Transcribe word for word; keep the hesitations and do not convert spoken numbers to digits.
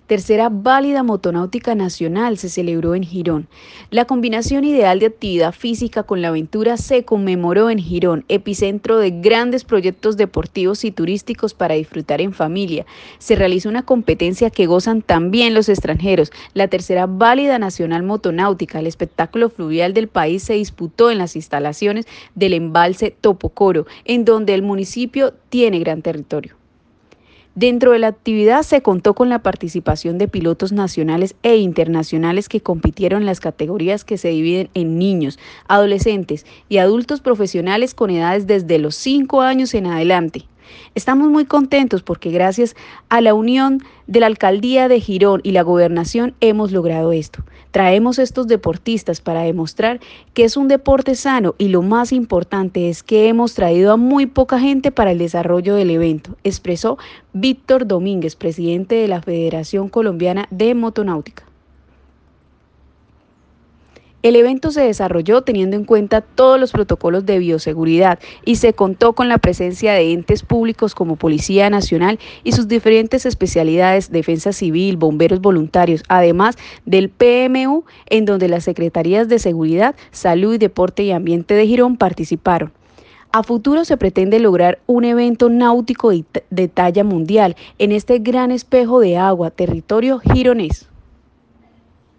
Tercera válida motonáutica nacional se celebró en Girón. La combinación ideal de actividad física con la aventura se conmemoró en Girón, epicentro de grandes proyectos deportivos y turísticos para disfrutar en familia. Se realizó una competencia que gozan también los extranjeros, la tercera válida nacional motonáutica. El espectáculo fluvial del país se disputó en las instalaciones del embalse Topocoro, en donde el municipio tiene gran territorio. Dentro de la actividad se contó con la participación de pilotos nacionales e internacionales que compitieron en las categorías que se dividen en niños, adolescentes y adultos profesionales con edades desde los cinco años en adelante. Estamos muy contentos porque gracias a la unión de la Alcaldía de Girón y la Gobernación hemos logrado esto. Traemos estos deportistas para demostrar que es un deporte sano y lo más importante es que hemos traído a muy poca gente para el desarrollo del evento, expresó Víctor Domínguez, presidente de la Federación Colombiana de Motonáutica. El evento se desarrolló teniendo en cuenta todos los protocolos de bioseguridad y se contó con la presencia de entes públicos como Policía Nacional y sus diferentes especialidades, Defensa Civil, bomberos voluntarios, además del P M U, en donde las Secretarías de Seguridad, Salud, Deporte y Ambiente de Girón participaron. A futuro se pretende lograr un evento náutico de talla mundial en este gran espejo de agua, territorio gironés.